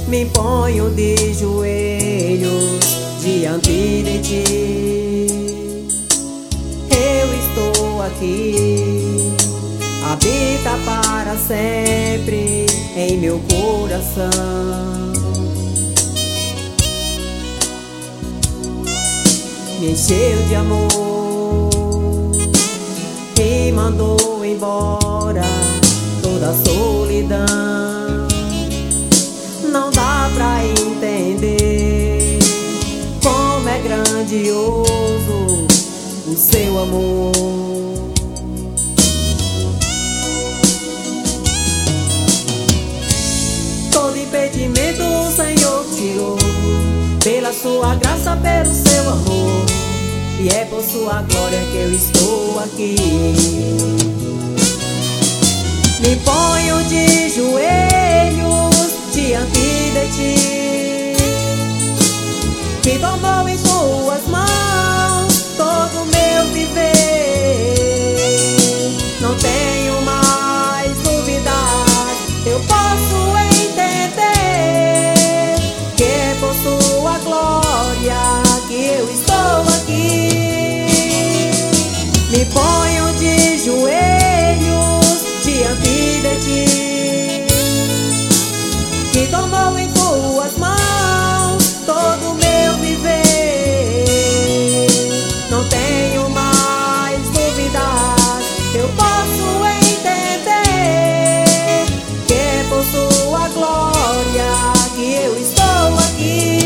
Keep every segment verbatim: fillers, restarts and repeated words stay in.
Me ponho de joelhos diante de ti. Eu estou aqui, habita para sempre em meu coração. Me encheu de amor e mandou embora toda a solidão. Não dá pra entender como é grandioso o seu amor. Todo impedimento o Senhor tirou, pela sua graça, pelo seu amor, e é por sua glória que eu estou aqui. Me ponho de joelhos diante de ti, que tomou em tuas mãos todo o meu viver. Não tenho mais dúvidas, eu posso entender que é por sua glória que eu estou aqui. Me ponho de joelhos diante de ti, que tomou em tuas mãos todo o meu viver. Não tenho mais dúvidas, eu posso entender que é por sua glória que eu estou aqui.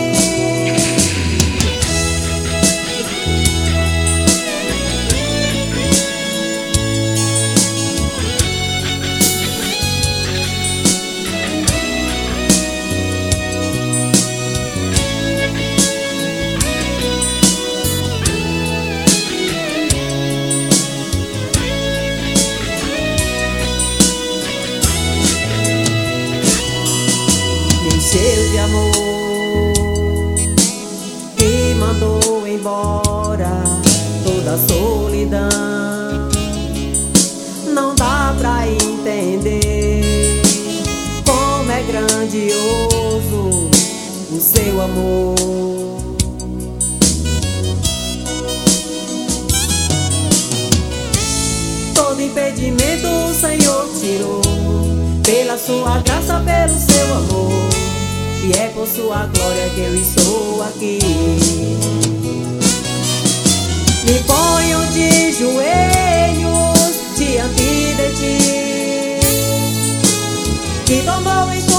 Cheio de amor e mandou embora toda a solidão. Não dá pra entender como é grandioso o seu amor. Todo impedimento o Senhor tirou, pela sua graça, pelo seu amor, e é por sua glória que eu estou aqui. Me ponho de joelhos diante de ti, que tomou em